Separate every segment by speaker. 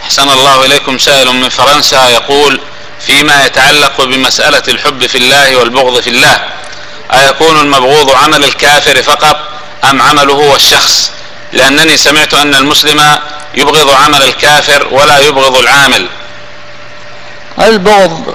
Speaker 1: أحسن الله إليكم. سائل من فرنسا يقول: فيما يتعلق بمسألة الحب في الله والبغض في الله، أيكون المبغوض عمل الكافر فقط أم عمله هو الشخص؟ لأنني سمعت أن المسلم يبغض عمل الكافر ولا يبغض العامل.
Speaker 2: البغض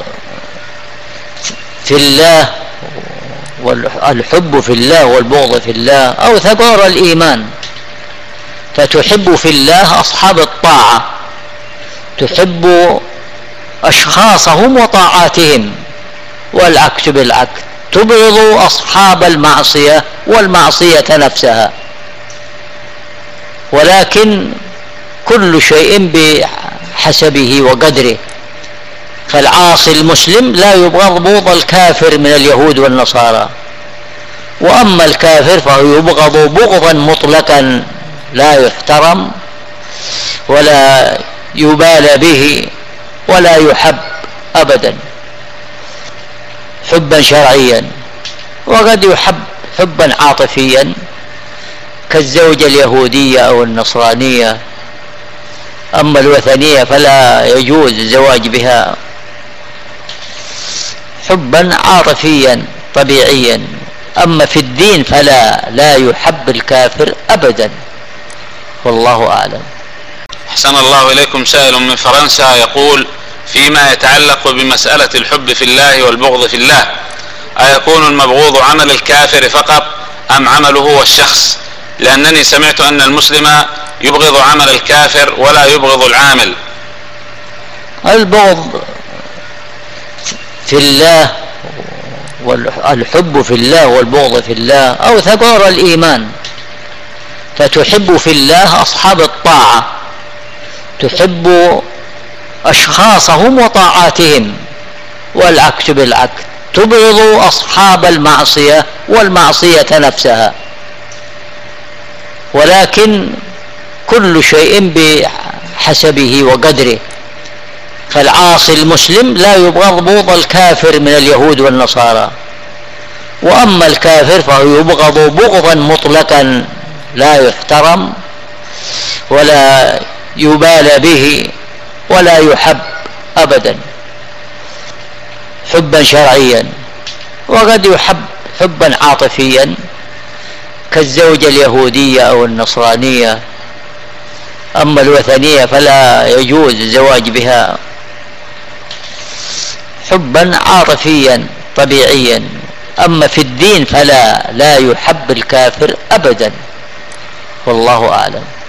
Speaker 2: في الله والحب في الله والبغض في الله أو ثغور الإيمان، فتحب في الله أصحاب الطاعة، تحب أشخاصهم وطاعاتهم، والعكس بالعكس، تبغض أصحاب المعصية والمعصية نفسها. ولكن كل شيء بحسبه وقدره، فالعاصي المسلم لا يبغض بغض الكافر من اليهود والنصارى، وأما الكافر فهو يبغض بغضا مطلقا لا يحترم ولا يبالى به ولا يحب أبدا حبا شرعيا، وقد يحب حبا عاطفيا كالزوجة اليهودية أو النصرانية. أما الوثنية فلا يجوز الزواج بها، حبا عاطفيا طبيعيا. أما في الدين لا يحب الكافر أبدا، والله أعلم.
Speaker 1: أحسن الله إليكم. سائل من فرنسا يقول: فيما يتعلق بمسألة الحب في الله والبغض في الله، أيكون المبغوض عمل الكافر فقط أم عمله هو الشخص؟ لأنني سمعت أن المسلم يبغض عمل الكافر ولا يبغض العامل.
Speaker 2: البغض في الله والحب في الله والبغض في الله أو ثغور الإيمان، فتحب في الله أصحاب الطاعة، تحب أشخاصهم وطاعاتهم، والعكس بالعكس، تبغض أصحاب المعصية والمعصية نفسها. ولكن كل شيء بحسبه وقدره، فالعاصي المسلم لا يبغض بغض الكافر من اليهود والنصارى، وأما الكافر فهو يبغض بغضا مطلقا لا يحترم ولا يبالى به ولا يحب أبدا حبا شرعيا، وقد يحب حبا عاطفيا كالزوجة اليهودية أو النصرانية. أما الوثنية فلا يجوز الزواج بها، حبا عاطفيا طبيعيا. أما في الدين لا يحب الكافر أبدا، والله أعلم.